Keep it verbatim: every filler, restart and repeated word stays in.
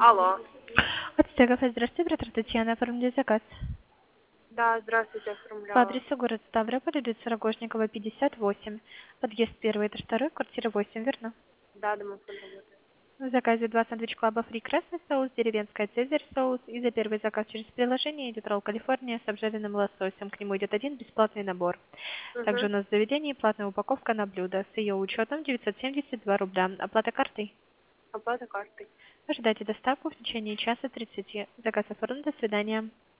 Алло. От Стегов, здравствуйте, оператор Татьяна, оформили заказ. Да, здравствуйте, По оформляла. адресу город Ставрополь, улица Рогожникова, пятьдесят восемь. Подъезд первый, этаж второй, квартира восемь, верно? Да, домофон работает. В заказе два сэндвич клаба фри красный соус, деревенская цезарь соус. И за первый заказ через приложение идет ролл Калифорния с обжаренным лососем. К нему идет один бесплатный набор. Также у Угу. нас в заведении платная упаковка на блюдо. С ее учетом девятьсот семьдесят два рубля. Оплата картой. Оплата картой. Ожидайте доставку в течение часа тридцати. Заказ оформлен. До свидания.